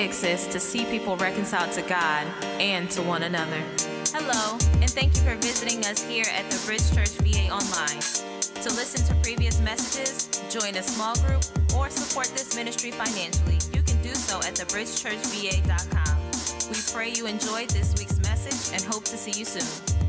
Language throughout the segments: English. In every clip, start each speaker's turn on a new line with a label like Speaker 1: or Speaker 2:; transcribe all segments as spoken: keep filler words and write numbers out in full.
Speaker 1: exists to see people reconciled to God and to one another. Hello, and thank you for visiting us here at the Bridge Church V A Online. To listen to previous messages, join a small group, or support this ministry financially, you can do so at the bridge church v a dot com. We pray you enjoyed this week's message and hope to see you soon.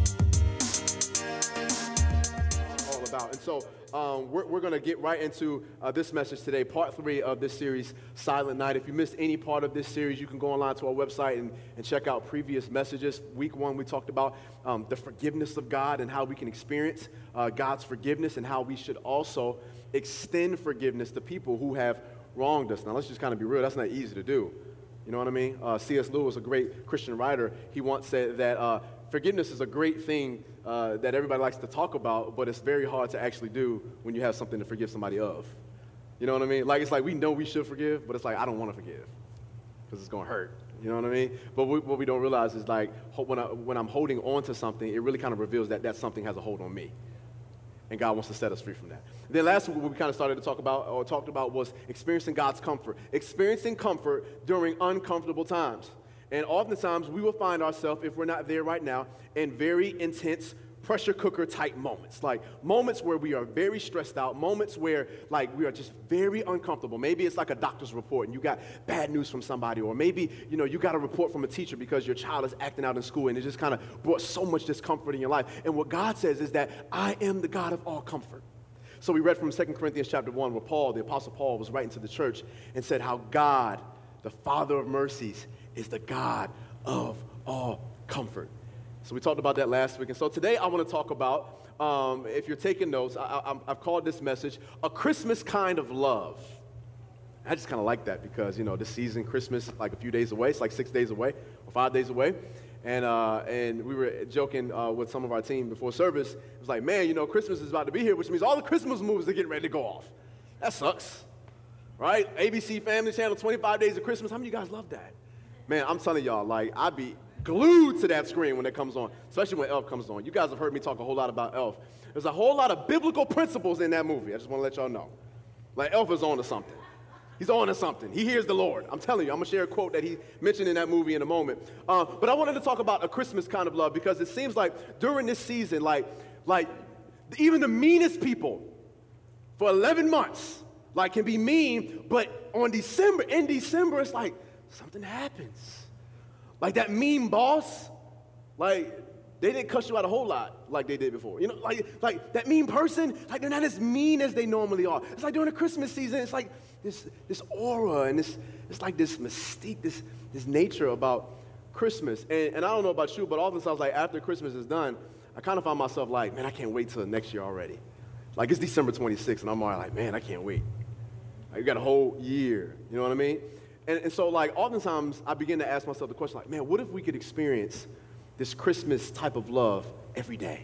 Speaker 2: All about. And so um, we're, we're going to get right into uh, this message today, part three of this series, Silent Night. If you missed any part of this series, you can go online to our website and, and check out previous messages. Week one, we talked about um, the forgiveness of God and how we can experience uh, God's forgiveness and how we should also extend forgiveness to people who have wronged us. Now, let's just kind of be real. That's not easy to do. You know what I mean? Uh, C S Lewis, a great Christian writer, he once said that uh, forgiveness is a great thing uh, that everybody likes to talk about, but it's very hard to actually do when you have something to forgive somebody of. You know what I mean? Like, it's like we know we should forgive, but it's like, I don't want to forgive because it's going to hurt. You know what I mean? But we, what we don't realize is, like, when, I, when I'm holding on to something, it really kind of reveals that that something has a hold on me. And God wants to set us free from that. Then last week, what we kind of started to talk about, or talked about, was experiencing God's comfort. Experiencing comfort during uncomfortable times. And oftentimes, we will find ourselves, if we're not there right now, in very intense pressure cooker type moments. Like moments where we are very stressed out, moments where like we are just very uncomfortable. Maybe it's like a doctor's report and you got bad news from somebody, or maybe, you know, you got a report from a teacher because your child is acting out in school and it just kind of brought so much discomfort in your life. And what God says is that I am the God of all comfort. So we read from Second Corinthians chapter one, where Paul, the Apostle Paul, was writing to the church and said how God, the Father of mercies, is the God of all comfort. So we talked about that last week. And so today I want to talk about, um, if you're taking notes, I, I, I've called this message, A Christmas Kind of Love. I just kind of like that because, you know, this season, Christmas, like a few days away. It's like six days away or five days away. And uh, and we were joking uh, with some of our team before service. It was like, man, you know, Christmas is about to be here, which means all the Christmas movies are getting ready to go off. That sucks, right? A B C Family Channel, twenty-five Days of Christmas. How many of you guys love that? Man, I'm telling y'all, like, I'd be glued to that screen when it comes on, especially when Elf comes on. You guys have heard me talk a whole lot about Elf. There's a whole lot of biblical principles in that movie. I just want to let y'all know. Like, Elf is on to something. He's on to something. He hears the Lord. I'm telling you, I'm going to share a quote that he mentioned in that movie in a moment. Uh, but I wanted to talk about a Christmas kind of love because it seems like during this season, like, like even the meanest people for eleven months, like, can be mean, but on December, in December, it's like something happens. Like that mean boss, like they didn't cuss you out a whole lot like they did before. You know, like like that mean person, like they're not as mean as they normally are. It's like during the Christmas season, it's like this this aura and this it's like this mystique, this this nature about Christmas. And, and I don't know about you, but oftentimes like after Christmas is done, I kind of find myself like, man, I can't wait till next year already. Like it's December twenty-sixth, and I'm already like, man, I can't wait. Like, you got a whole year. You know what I mean? And, and so, like, oftentimes, I begin to ask myself the question, like, man, what if we could experience this Christmas type of love every day?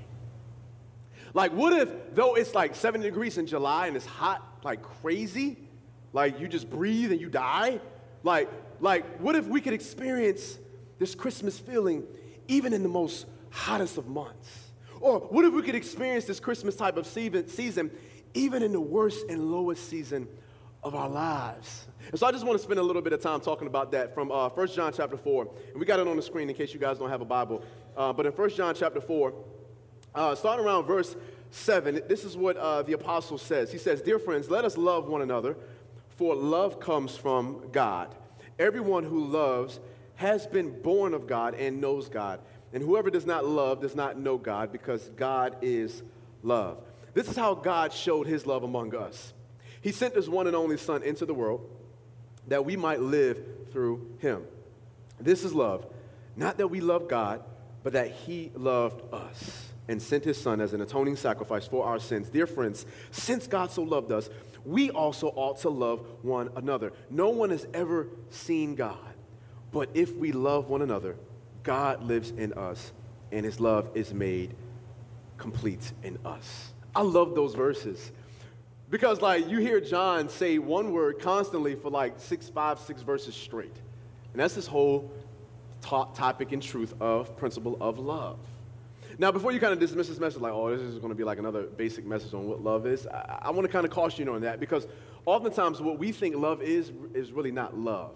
Speaker 2: Like, what if, though it's, like, seventy degrees in July and it's hot, like, crazy, like, you just breathe and you die? Like, like, what if we could experience this Christmas feeling even in the most hottest of months? Or what if we could experience this Christmas type of season even in the worst and lowest season of our lives? And so I just want to spend a little bit of time talking about that from uh, First John chapter four. And we got it on the screen in case you guys don't have a Bible. Uh, but in First John chapter four, uh, starting around verse seven, this is what uh, the apostle says. He says, "Dear friends, let us love one another, for love comes from God. Everyone who loves has been born of God and knows God. And whoever does not love does not know God, because God is love. This is how God showed his love among us. He sent his one and only Son into the world that we might live through him. This is love, not that we love God, but that he loved us and sent his Son as an atoning sacrifice for our sins. Dear friends, since God so loved us, we also ought to love one another. No one has ever seen God, but if we love one another, God lives in us, and his love is made complete in us." I love those verses. Because, like, you hear John say one word constantly for, like, six, five, six verses straight. And that's this whole to- topic and truth of principle of love. Now, before you kind of dismiss this message, like, oh, this is going to be like another basic message on what love is, I, I want to kind of caution you on that, because oftentimes what we think love is is really not love.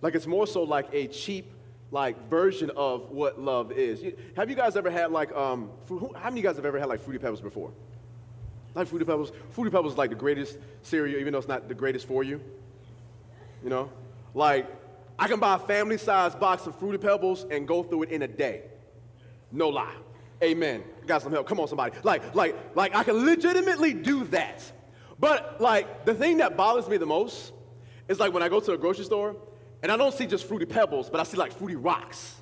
Speaker 2: Like it's more so like a cheap, like version of what love is. You, have you guys ever had like, um, fru- how many of you guys have ever had like Fruity Pebbles before? Like Fruity Pebbles? Fruity Pebbles is like the greatest cereal, even though it's not the greatest for you. You know? Like, I can buy a family-sized box of Fruity Pebbles and go through it in a day. No lie. Amen. Got some help. Come on, somebody. Like, like, like I can legitimately do that. But like, the thing that bothers me the most is like when I go to a grocery store and I don't see just Fruity Pebbles, but I see like Fruity Rocks.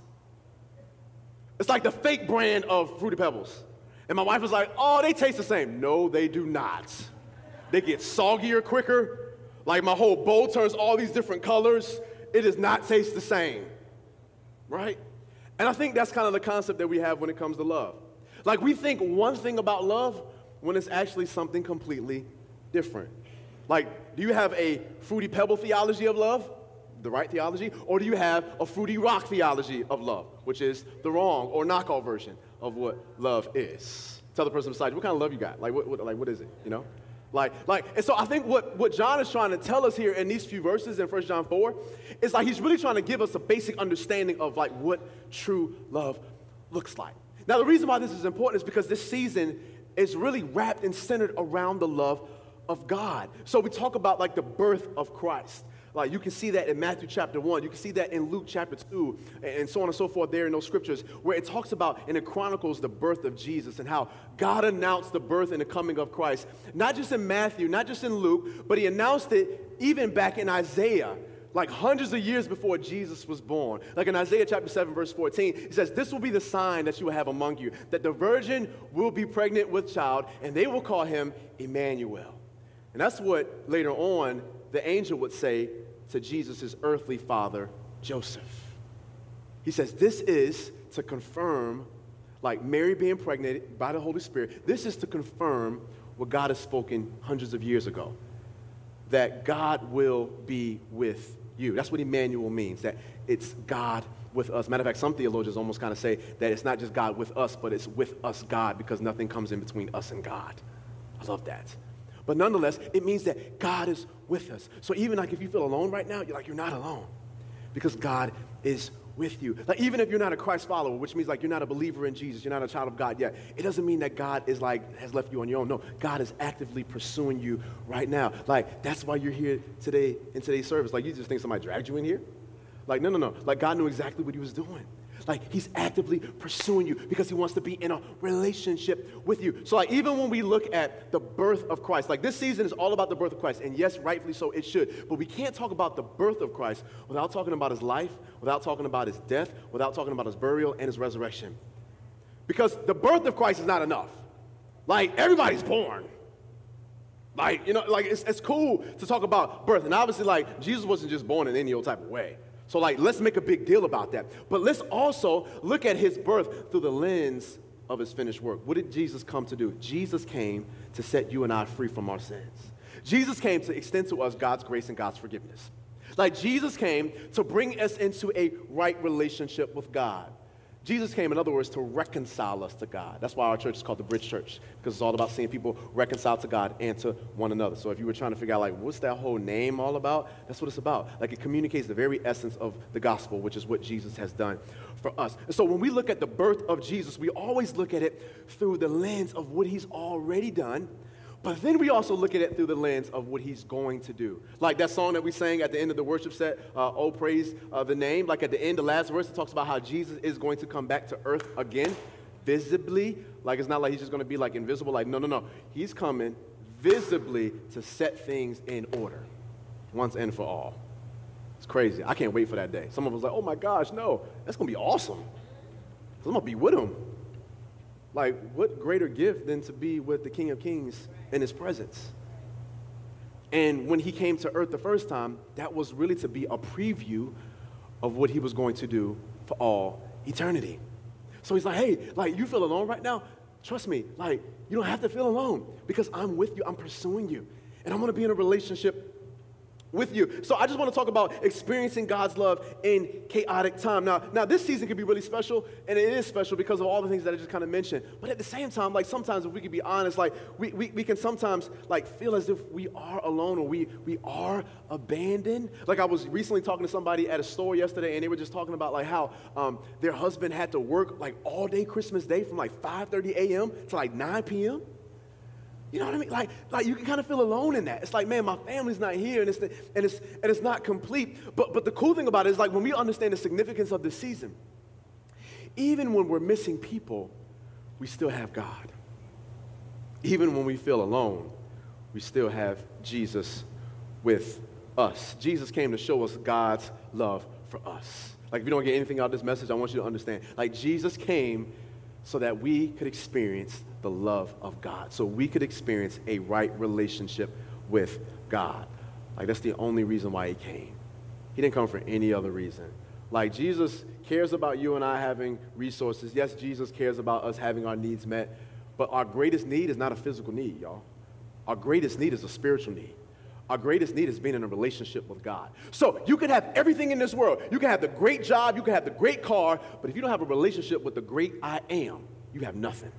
Speaker 2: It's like the fake brand of Fruity Pebbles. And my wife was like, oh, they taste the same. No, they do not. They get soggier quicker. Like my whole bowl turns all these different colors. It does not taste the same, right? And I think that's kind of the concept that we have when it comes to love. Like we think one thing about love when it's actually something completely different. Like, do you have a Fruity Pebble theology of love, the right theology, or do you have a Fruity Rock theology of love, which is the wrong or knockoff version of what love is? Tell the person beside you, what kind of love you got? Like, what, what, like, what is it, you know? Like, like, and so I think what, what John is trying to tell us here in these few verses in First John four is like he's really trying to give us a basic understanding of like what true love looks like. Now, the reason why this is important is because this season is really wrapped and centered around the love of God. So we talk about like the birth of Christ. Like you can see that in Matthew chapter one. You can see that in Luke chapter two, and so on and so forth there in those scriptures where it talks about and it chronicles the birth of Jesus and how God announced the birth and the coming of Christ. Not just in Matthew, not just in Luke, but he announced it even back in Isaiah, like hundreds of years before Jesus was born. Like in Isaiah chapter seven, verse fourteen, he says, this will be the sign that you will have among you, that the virgin will be pregnant with child, and they will call him Emmanuel. And that's what later on the angel would say to Jesus' earthly father, Joseph. He says, this is to confirm, like Mary being pregnant by the Holy Spirit, this is to confirm what God has spoken hundreds of years ago, that God will be with you. That's what Emmanuel means, that it's God with us. Matter of fact, some theologians almost kind of say that it's not just God with us, but it's with us God, because nothing comes in between us and God. I love that. But nonetheless, it means that God is with us. So even like if you feel alone right now, you're like, you're not alone because God is with you. Like even if you're not a Christ follower, which means like you're not a believer in Jesus, you're not a child of God yet, it doesn't mean that God is like, has left you on your own. No, God is actively pursuing you right now. Like that's why you're here today in today's service. Like you just think somebody dragged you in here? Like no, no, no. Like God knew exactly what he was doing. Like he's actively pursuing you because he wants to be in a relationship with you. So like even when we look at the birth of Christ, like this season is all about the birth of Christ. And yes, rightfully so, it should. But we can't talk about the birth of Christ without talking about his life, without talking about his death, without talking about his burial and his resurrection. Because the birth of Christ is not enough. Like everybody's born. Like, you know, like it's, it's cool to talk about birth. And obviously like Jesus wasn't just born in any old type of way. So like, let's make a big deal about that. But let's also look at his birth through the lens of his finished work. What did Jesus come to do? Jesus came to set you and I free from our sins. Jesus came to extend to us God's grace and God's forgiveness. Like Jesus came to bring us into a right relationship with God. Jesus came, in other words, to reconcile us to God. That's why our church is called the Bridge Church, because it's all about seeing people reconcile to God and to one another. So if you were trying to figure out, like, what's that whole name all about? That's what it's about. Like, it communicates the very essence of the gospel, which is what Jesus has done for us. And so when we look at the birth of Jesus, we always look at it through the lens of what he's already done, but then we also look at it through the lens of what he's going to do. Like that song that we sang at the end of the worship set, uh, Oh, Praise uh, the Name. Like at the end, the last verse, it talks about how Jesus is going to come back to earth again, visibly. Like it's not like he's just going to be like invisible. Like, no, no, no. He's coming visibly to set things in order once and for all. It's crazy. I can't wait for that day. Someone was like, oh my gosh, no. That's going to be awesome. I'm going to be with him. Like, what greater gift than to be with the King of Kings in his presence? And when he came to earth the first time, that was really to be a preview of what he was going to do for all eternity. So he's like, hey, like, you feel alone right now? Trust me, like, you don't have to feel alone because I'm with you. I'm pursuing you. And I'm going to be in a relationship with you. So I just want to talk about experiencing God's love in chaotic time. Now, now this season can be really special, and it is special because of all the things that I just kind of mentioned. But at the same time, like sometimes if we can be honest, like we, we, we can sometimes like feel as if we are alone or we, we are abandoned. Like I was recently talking to somebody at a store yesterday, and they were just talking about like how um, their husband had to work like all day Christmas Day from like five thirty a.m. to like nine p.m. You know what I mean? Like, like you can kind of feel alone in that. It's like, man, my family's not here, and it's the, and it's and it's not complete. But but the cool thing about it is like when we understand the significance of this season, even when we're missing people, we still have God. Even when we feel alone, we still have Jesus with us. Jesus came to show us God's love for us. Like if you don't get anything out of this message, I want you to understand. Like Jesus came so that we could experience the love of God, so we could experience a right relationship with God. Like that's the only reason why he came. He didn't come for any other reason. Like Jesus cares about you and I having resources. Yes, Jesus cares about us having our needs met, but our greatest need is not a physical need, y'all. Our greatest need is a spiritual need. Our greatest need is being in a relationship with God. So you can have everything in this world. You can have the great job, you can have the great car, but if you don't have a relationship with the great I am, you have nothing.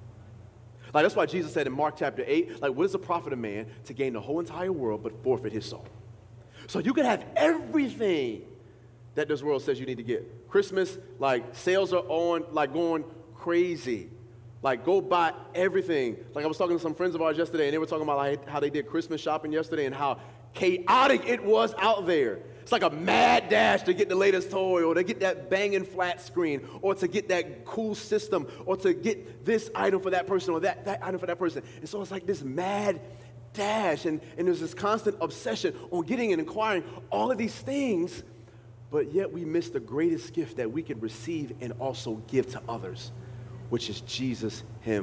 Speaker 2: Like that's why Jesus said in Mark chapter eight, like what is the profit of man to gain the whole entire world but forfeit his soul? So you can have everything that this world says you need to get. Christmas, like sales are on, like going crazy. Like go buy everything. Like I was talking to some friends of ours yesterday, and they were talking about like how they did Christmas shopping yesterday and how chaotic it was out there. It's like a mad dash to get the latest toy or to get that banging flat screen or to get that cool system or to get this item for that person or that, that item for that person. And so it's like this mad dash, and, and there's this constant obsession on getting and acquiring all of these things, but yet we miss the greatest gift that we could receive and also give to others, which is Jesus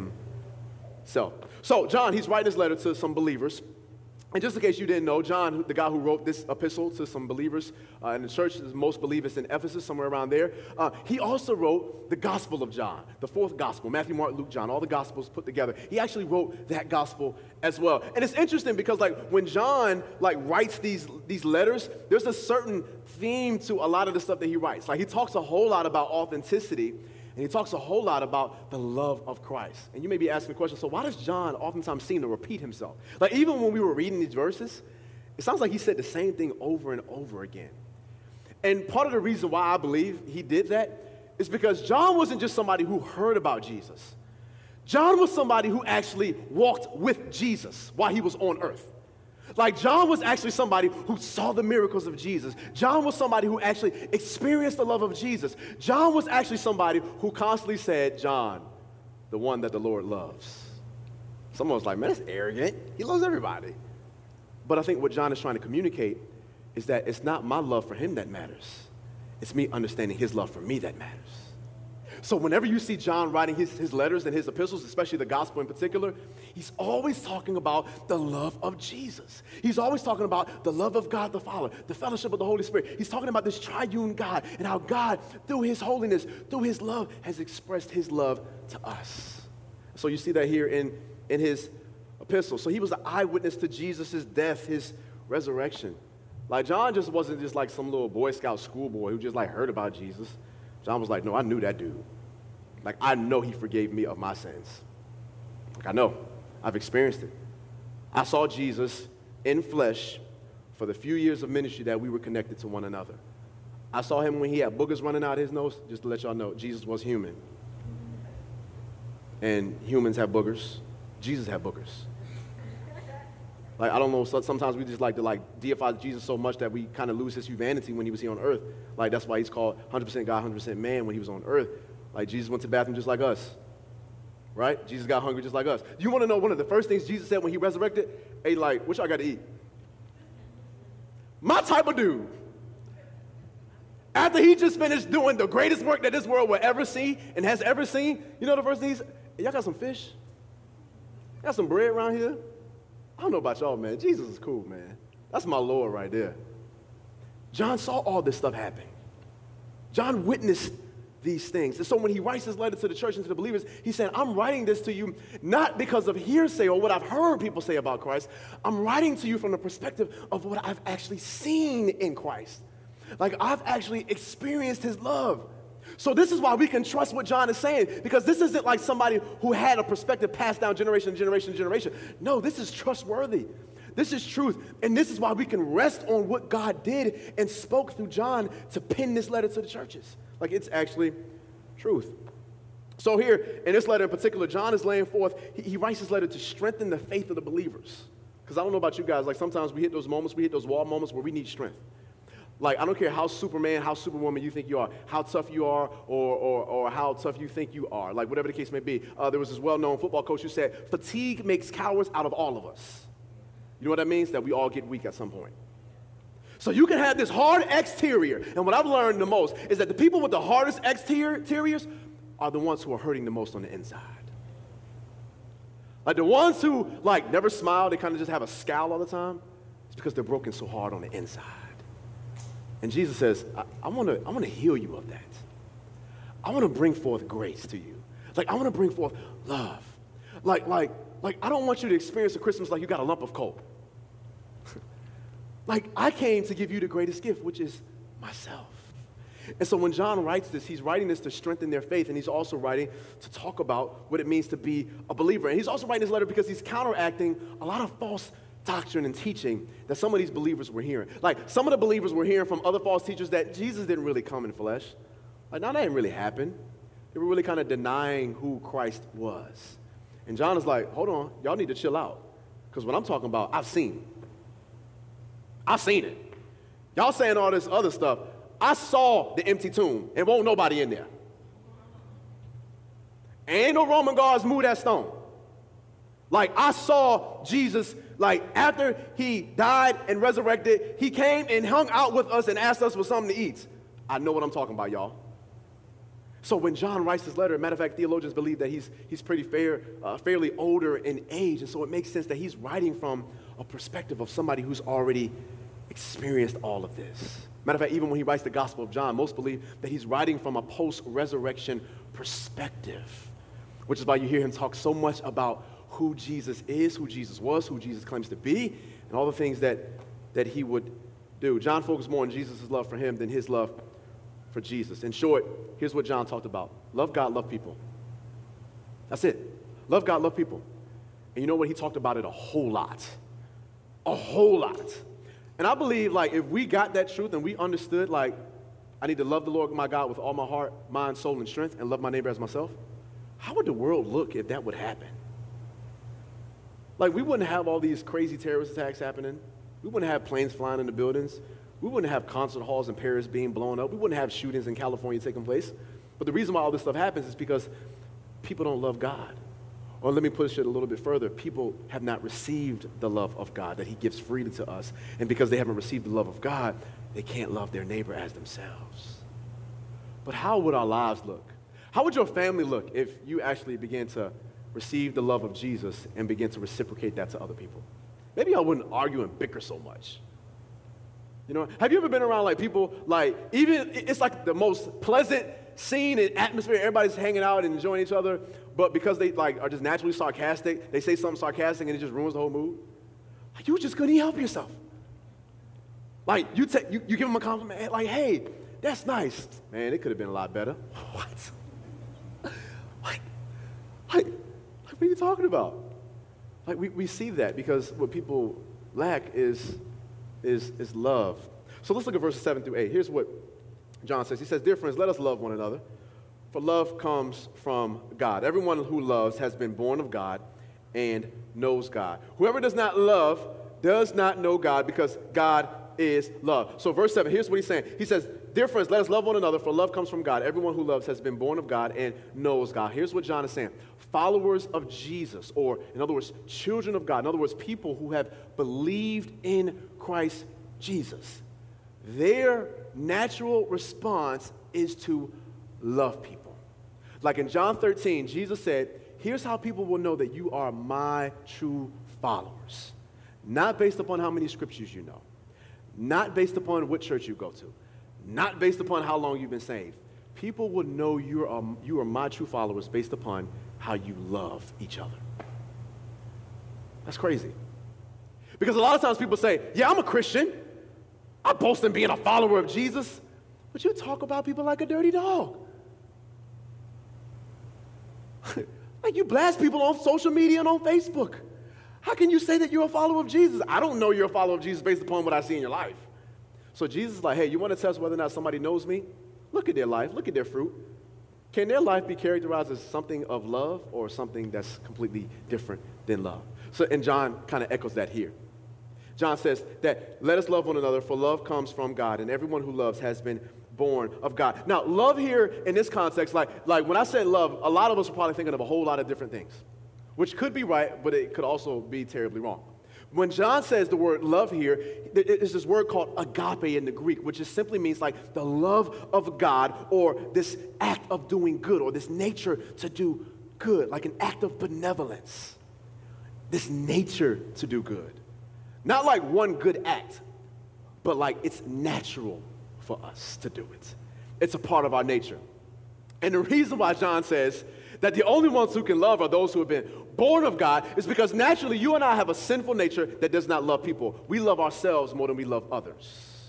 Speaker 2: himself. So John, he's writing this letter to some believers. And just in case you didn't know, John, the guy who wrote this epistle to some believers uh, in the church, most believers in Ephesus, somewhere around there, uh, he also wrote the Gospel of John, the fourth Gospel, Matthew, Mark, Luke, John, all the Gospels put together. He actually wrote that Gospel as well. And it's interesting because, like, when John, like, writes these, these letters, there's a certain theme to a lot of the stuff that he writes. Like, he talks a whole lot about authenticity, and he talks a whole lot about the love of Christ. And you may be asking the question, so why does John oftentimes seem to repeat himself? Like even when we were reading these verses, it sounds like he said the same thing over and over again. And part of the reason why I believe he did that is because John wasn't just somebody who heard about Jesus. John was somebody who actually walked with Jesus while he was on earth. Like John was actually somebody who saw the miracles of Jesus. John was somebody who actually experienced the love of Jesus. John was actually somebody who constantly said, John, the one that the Lord loves. Someone was like, man, that's arrogant. He loves everybody. But I think what John is trying to communicate is that it's not my love for him that matters. It's me understanding his love for me that matters. So whenever you see John writing his, his letters and his epistles, especially the gospel in particular, he's always talking about the love of Jesus. He's always talking about the love of God the Father, the fellowship of the Holy Spirit. He's talking about this triune God and how God, through his holiness, through his love, has expressed his love to us. So you see that here in, in his epistle. So he was an eyewitness to Jesus' death, his resurrection. Like John just wasn't just like some little Boy Scout schoolboy who just like heard about Jesus. John was like, no, I knew that dude. Like, I know he forgave me of my sins. Like, I know. I've experienced it. I saw Jesus in flesh for the few years of ministry that we were connected to one another. I saw him when he had boogers running out of his nose. Just to let y'all know, Jesus was human. And humans have boogers. Jesus had boogers. Like, I don't know, so sometimes we just like to like deify Jesus so much that we kind of lose his humanity when he was here on earth. Like, that's why he's called one hundred percent God, one hundred percent man when he was on earth. Like, Jesus went to the bathroom just like us, right? Jesus got hungry just like us. You want to know one of the first things Jesus said when he resurrected? Hey, like, what y'all got to eat? My type of dude. After he just finished doing the greatest work that this world will ever see and has ever seen, you know the first thing he said? Hey, y'all got some fish? Got some bread around here? I don't know about y'all, man. Jesus is cool, man. That's my Lord right there. John saw all this stuff happen. John witnessed these things. And so when he writes this letter to the church and to the believers, he's saying, I'm writing this to you not because of hearsay or what I've heard people say about Christ. I'm writing to you from the perspective of what I've actually seen in Christ. Like, I've actually experienced his love. So this is why we can trust what John is saying, because this isn't like somebody who had a perspective passed down generation to generation to generation. No, this is trustworthy. This is truth. And this is why we can rest on what God did and spoke through John to pen this letter to the churches. Like, it's actually truth. So here, in this letter in particular, John is laying forth, he, he writes this letter to strengthen the faith of the believers. Because I don't know about you guys, like sometimes we hit those moments, we hit those wall moments where we need strength. Like, I don't care how Superman, how Superwoman you think you are, how tough you are, or, or, or how tough you think you are, like whatever the case may be. Uh, there was this well-known football coach who said, fatigue makes cowards out of all of us. You know what that means? That we all get weak at some point. So you can have this hard exterior, and what I've learned the most is that the people with the hardest exteriors are the ones who are hurting the most on the inside. Like the ones who, like, never smile, they kind of just have a scowl all the time, it's because they're broken so hard on the inside. And Jesus says, I, I want to I want to heal you of that. I want to bring forth grace to you. Like, I want to bring forth love. Like, like, like, I don't want you to experience a Christmas like you got a lump of coal. Like, I came to give you the greatest gift, which is myself. And so when John writes this, he's writing this to strengthen their faith, and he's also writing to talk about what it means to be a believer. And he's also writing this letter because he's counteracting a lot of false doctrine and teaching that some of these believers were hearing. Like, some of the believers were hearing from other false teachers that Jesus didn't really come in flesh. Like, no, that didn't really happen. They were really kind of denying who Christ was. And John is like, hold on, y'all need to chill out. Because what I'm talking about, I've seen. I've seen it. Y'all saying all this other stuff. I saw the empty tomb, and won't nobody in there. Ain't no Roman guards move that stone. Like, I saw Jesus, like, after he died and resurrected, he came and hung out with us and asked us for something to eat. I know what I'm talking about, y'all. So when John writes this letter, matter of fact, theologians believe that he's, he's pretty fair, uh, fairly older in age, and so it makes sense that he's writing from a perspective of somebody who's already experienced all of this. Matter of fact, even when he writes the Gospel of John, most believe that he's writing from a post-resurrection perspective, which is why you hear him talk so much about who Jesus is, who Jesus was, who Jesus claims to be, and all the things that, that he would do. John focused more on Jesus' love for him than his love for Jesus. In short, here's what John talked about. Love God, love people. That's it. Love God, love people. And you know what? He talked about it a whole lot. A whole lot. And I believe, like, if we got that truth and we understood, like, I need to love the Lord my God with all my heart, mind, soul, and strength, and love my neighbor as myself, how would the world look if that would happen? Like, we wouldn't have all these crazy terrorist attacks happening. We wouldn't have planes flying into buildings. We wouldn't have concert halls in Paris being blown up. We wouldn't have shootings in California taking place. But the reason why all this stuff happens is because people don't love God. Or let me push it a little bit further. People have not received the love of God that he gives freely to us. And because they haven't received the love of God, they can't love their neighbor as themselves. But how would our lives look? How would your family look if you actually began to receive the love of Jesus and begin to reciprocate that to other people? Maybe y'all wouldn't argue and bicker so much. You know, have you ever been around like people, like, even, it's like the most pleasant scene and atmosphere, everybody's hanging out and enjoying each other, but because they, like, are just naturally sarcastic, they say something sarcastic and it just ruins the whole mood? Like, you just couldn't help yourself. Like, you, take, you, you give them a compliment, like, hey, that's nice. Man, it could have been a lot better. What? Like, like, like, what are you talking about? Like, we, we see that because what people lack is Is, is love. So let's look at verses seven through eight. Here's what John says. He says, dear friends, let us love one another, for love comes from God. Everyone who loves has been born of God and knows God. Whoever does not love does not know God, because God is love. So verse seven, here's what he's saying. He says, dear friends, let us love one another, for love comes from God. Everyone who loves has been born of God and knows God. Here's what John is saying. Followers of Jesus, or in other words, children of God, in other words, people who have believed in Christ Jesus, their natural response is to love people. Like in John thirteen, Jesus said, here's how people will know that you are my true followers. Not based upon how many scriptures you know, not based upon what church you go to, not based upon how long you've been saved. people will know you are, you are my true followers based upon how you love each other. That's crazy. Because a lot of times people say, yeah, I'm a Christian. I boast in being a follower of Jesus. But you talk about people like a dirty dog. Like you blast people on social media and on Facebook. How can you say that you're a follower of Jesus? I don't know you're a follower of Jesus based upon what I see in your life. So Jesus is like, hey, you want to test whether or not somebody knows me? Look at their life. Look at their fruit. Can their life be characterized as something of love or something that's completely different than love? So, and John kind of echoes that here. John says that let us love one another, for love comes from God, and everyone who loves has been born of God. Now, love here in this context, like, like when I said love, a lot of us are probably thinking of a whole lot of different things, which could be right, but it could also be terribly wrong. When John says the word love here, it's this word called agape in the Greek, which just simply means like the love of God, or this act of doing good, or this nature to do good, like an act of benevolence. This nature to do good. Not like one good act, but like it's natural for us to do it. It's a part of our nature. And the reason why John says that the only ones who can love are those who have been born of God is because naturally you and I have a sinful nature that does not love people. We love ourselves more than we love others.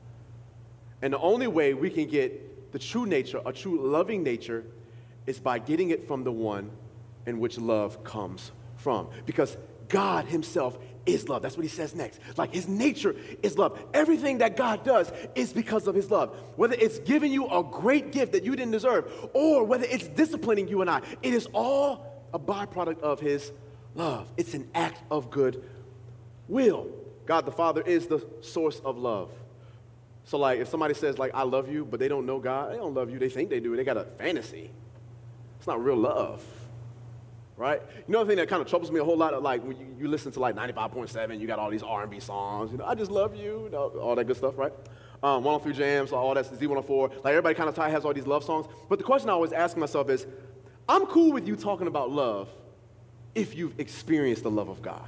Speaker 2: And the only way we can get the true nature, a true loving nature, is by getting it from the one in which love comes from. Because God himself is love. That's what he says next. Like his nature is love. Everything that God does is because of his love. Whether it's giving you a great gift that you didn't deserve, or whether it's disciplining you and I, it is all a byproduct of his love. It's an act of good will. God the Father is the source of love. So like if somebody says like, I love you, but they don't know God, they don't love you. They think they do. They got a fantasy. It's not real love. Right? You know the thing that kind of troubles me a whole lot, like when you, you listen to like ninety-five point seven, you got all these R and B songs, you know, I just love you, you know, all that good stuff, right? Um, one oh three Jams, all that, Z one oh four, like everybody kind of has all these love songs. But the question I always ask myself is, I'm cool with you talking about love if you've experienced the love of God.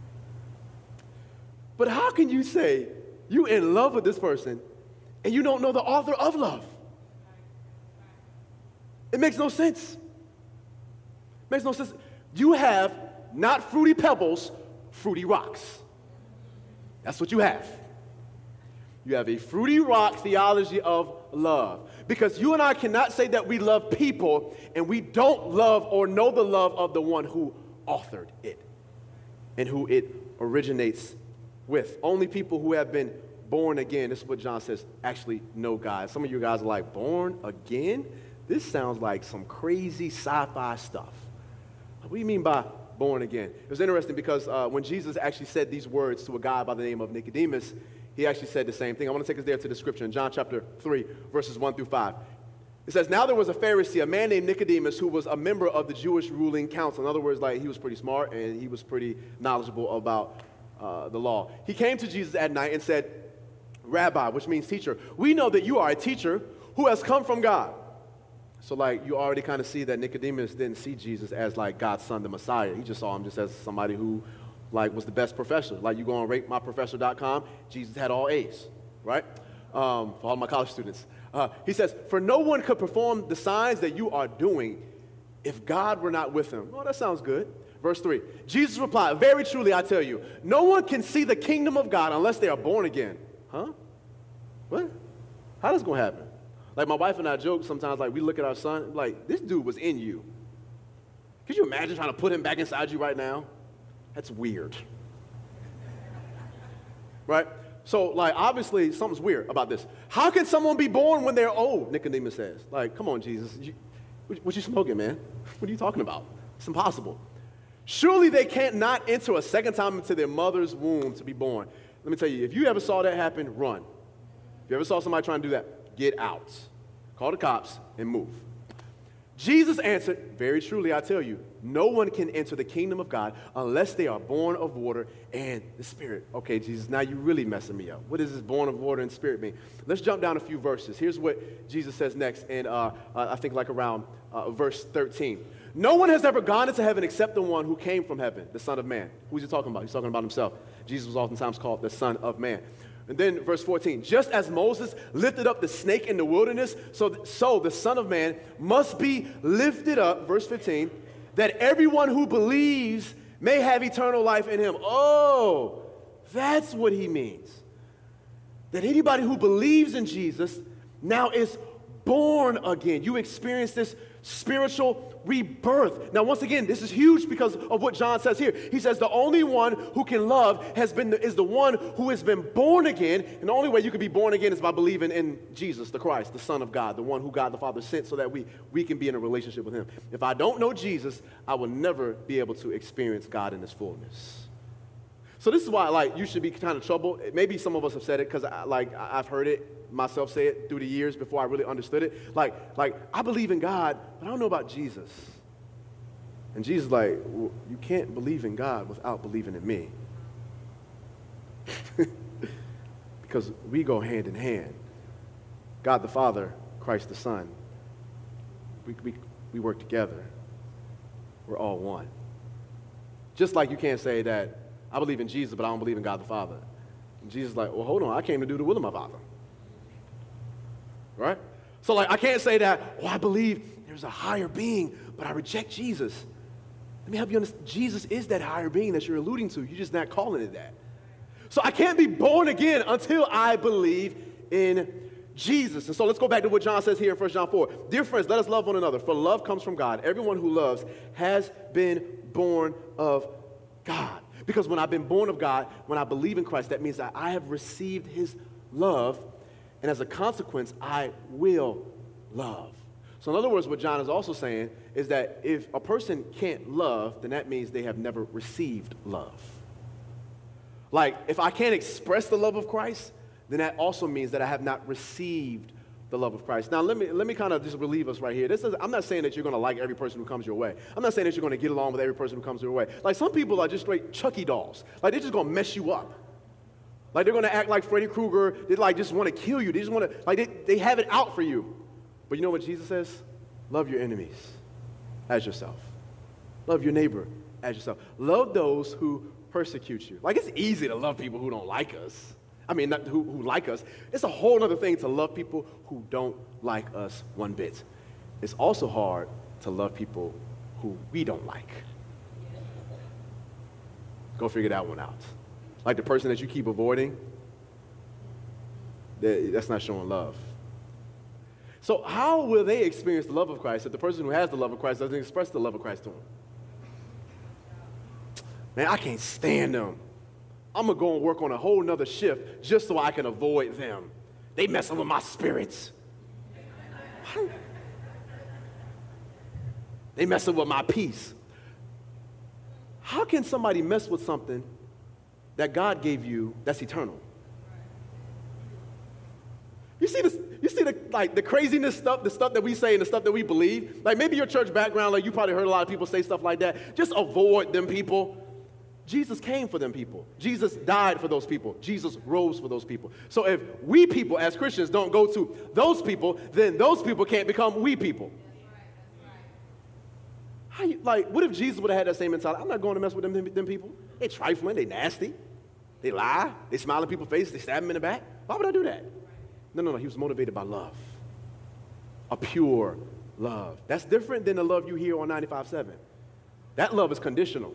Speaker 2: But how can you say you're in love with this person and you don't know the author of love? It makes no sense. Makes no sense. You have not fruity pebbles, fruity rocks. That's what you have. You have a fruity rock theology of love. Because you and I cannot say that we love people and we don't love or know the love of the one who authored it and who it originates with. Only people who have been born again, this is what John says, actually know God. Some of you guys are like, born again? This sounds like some crazy sci-fi stuff. What do you mean by born again? It was interesting because uh, when Jesus actually said these words to a guy by the name of Nicodemus, he actually said the same thing. I want to take us there to the scripture in John chapter three, verses one through five. It says, now there was a Pharisee, a man named Nicodemus, who was a member of the Jewish ruling council. In other words, like he was pretty smart and he was pretty knowledgeable about uh, the law. He came to Jesus at night and said, Rabbi, which means teacher, we know that you are a teacher who has come from God. So, like, you already kind of see that Nicodemus didn't see Jesus as, like, God's son, the Messiah. He just saw him just as somebody who, like, was the best professor. Like, you go on rate my professor dot com, Jesus had all A's, right? Um, for all my college students. Uh, he says, for no one could perform the signs that you are doing if God were not with him. Oh, that sounds good. Verse three, Jesus replied, very truly I tell you, no one can see the kingdom of God unless they are born again. Huh? What? How this going to happen? Like my wife and I joke sometimes, like we look at our son, like this dude was in you. Could you imagine trying to put him back inside you right now? That's weird. Right? So like obviously something's weird about this. How can someone be born when they're old? Nicodemus says. Like, come on, Jesus. You, what you smoking, man? What are you talking about? It's impossible. Surely they can't not enter a second time into their mother's womb to be born. Let me tell you, if you ever saw that happen, run. If you ever saw somebody trying to do that, get out. Call the cops and move. Jesus answered, very truly I tell you, no one can enter the kingdom of God unless they are born of water and the Spirit. Okay, Jesus, now you're really messing me up. What does this born of water and Spirit mean? Let's jump down a few verses. Here's what Jesus says next, and uh, uh, I think like around uh, verse thirteen. No one has ever gone into heaven except the one who came from heaven, the Son of Man. Who's he talking about? He's talking about himself. Jesus was oftentimes called the Son of Man. And then verse fourteen, just as Moses lifted up the snake in the wilderness, so, so the Son of Man must be lifted up, verse fifteen, that everyone who believes may have eternal life in him. Oh, that's what he means. That anybody who believes in Jesus now is born again. You experience this spiritual rebirth. Now, once again, this is huge because of what John says here. He says the only one who can love has been the, is the one who has been born again. And the only way you can be born again is by believing in Jesus, the Christ, the Son of God, the one who God the Father sent so that we, we can be in a relationship with him. If I don't know Jesus, I will never be able to experience God in his fullness. So this is why, like, you should be kind of troubled. Maybe some of us have said it because, like, I've heard it myself say it through the years before I really understood it. Like, like I believe in God, but I don't know about Jesus. And Jesus is like, well, you can't believe in God without believing in me. Because we go hand in hand. God the Father, Christ the Son. We, we, we work together. We're all one. Just like you can't say that I believe in Jesus, but I don't believe in God the Father. And Jesus is like, well, hold on, I came to do the will of my Father. Right? So, like, I can't say that, oh, I believe there's a higher being, but I reject Jesus. Let me help you understand. Jesus is that higher being that you're alluding to. You're just not calling it that. So I can't be born again until I believe in Jesus. And so let's go back to what John says here in First John four. Dear friends, let us love one another, for love comes from God. Everyone who loves has been born of God. Because when I've been born of God, when I believe in Christ, that means that I have received his love, and as a consequence, I will love. So in other words, what John is also saying is that if a person can't love, then that means they have never received love. Like, if I can't express the love of Christ, then that also means that I have not received the love of Christ. Now, let me let me kind of just relieve us right here. This is, I'm not saying that you're going to like every person who comes your way. I'm not saying that you're going to get along with every person who comes your way. Like, some people are just straight Chucky dolls. Like, they're just going to mess you up. Like, they're going to act like Freddy Krueger. They, like, just want to kill you. They just want to, like, they, they have it out for you. But you know what Jesus says? Love your enemies as yourself. Love your neighbor as yourself. Love those who persecute you. Like, it's easy to love people who don't like us. I mean, not who, who like us. It's a whole other thing to love people who don't like us one bit. It's also hard to love people who we don't like. Go figure that one out. Like the person that you keep avoiding, that's not showing love. So how will they experience the love of Christ if the person who has the love of Christ doesn't express the love of Christ to them? Man, I can't stand them. I'm going to go and work on a whole nother shift just so I can avoid them. They messing with my spirits. They messing with my peace. How can somebody mess with something that God gave you that's eternal? You see this, you see the like the craziness stuff, the stuff that we say and the stuff that we believe? Like maybe your church background, like you probably heard a lot of people say stuff like that. Just avoid them people. Jesus came for them people. Jesus died for those people. Jesus rose for those people. So if we people as Christians don't go to those people, then those people can't become we people. How you, like, what if Jesus would have had that same mentality? I'm not going to mess with them, them, them people. They trifling, they nasty, they lie, they smile in people's faces, they stab them in the back. Why would I do that? No, no, no, he was motivated by love. A pure love. That's different than the love you hear on ninety-five point seven. That love is conditional.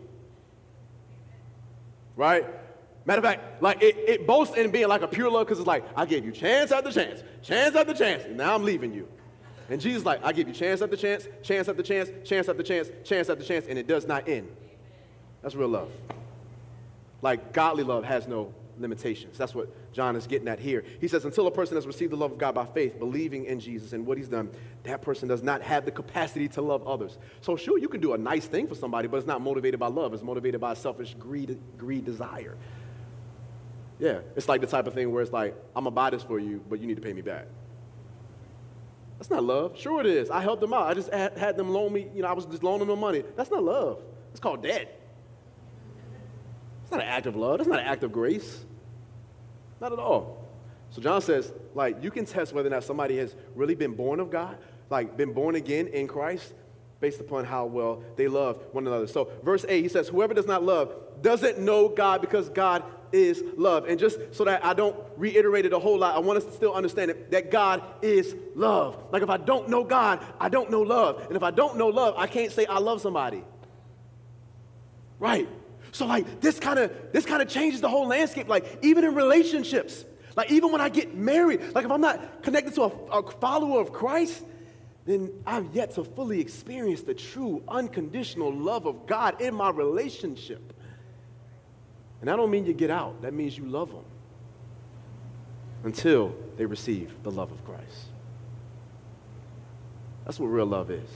Speaker 2: Right? Matter of fact, like it, it boasts in being like a pure love because it's like, I gave you chance after chance, chance after chance, and now I'm leaving you. And Jesus is like, I give you chance after chance, chance after chance, chance after chance, chance after chance, and it does not end. That's real love. Like godly love has no limitations. That's what John is getting at here. He says, until a person has received the love of God by faith, believing in Jesus and what he's done, that person does not have the capacity to love others. So sure, you can do a nice thing for somebody, but it's not motivated by love. It's motivated by selfish greed, greed, desire. Yeah, it's like the type of thing where it's like, I'm going to buy this for you, but you need to pay me back. That's not love. Sure it is. I helped them out. I just had, had them loan me, you know, I was just loaning them money. That's not love. It's called debt. It's not an act of love. That's not an act of grace. Not at all. So John says, like, you can test whether or not somebody has really been born of God, like been born again in Christ, based upon how well they love one another. So verse eight, he says, whoever does not love doesn't know God because God is love. And just so that I don't reiterate it a whole lot, I want us to still understand it, that God is love. Like if I don't know God, I don't know love. And if I don't know love, I can't say I love somebody. Right? So like this kind of this kind of changes the whole landscape. Like even in relationships, like even when I get married, like if I'm not connected to a, a follower of Christ, then I've yet to fully experience the true unconditional love of God in my relationship. And that don't mean you get out. That means you love them until they receive the love of Christ. That's what real love is.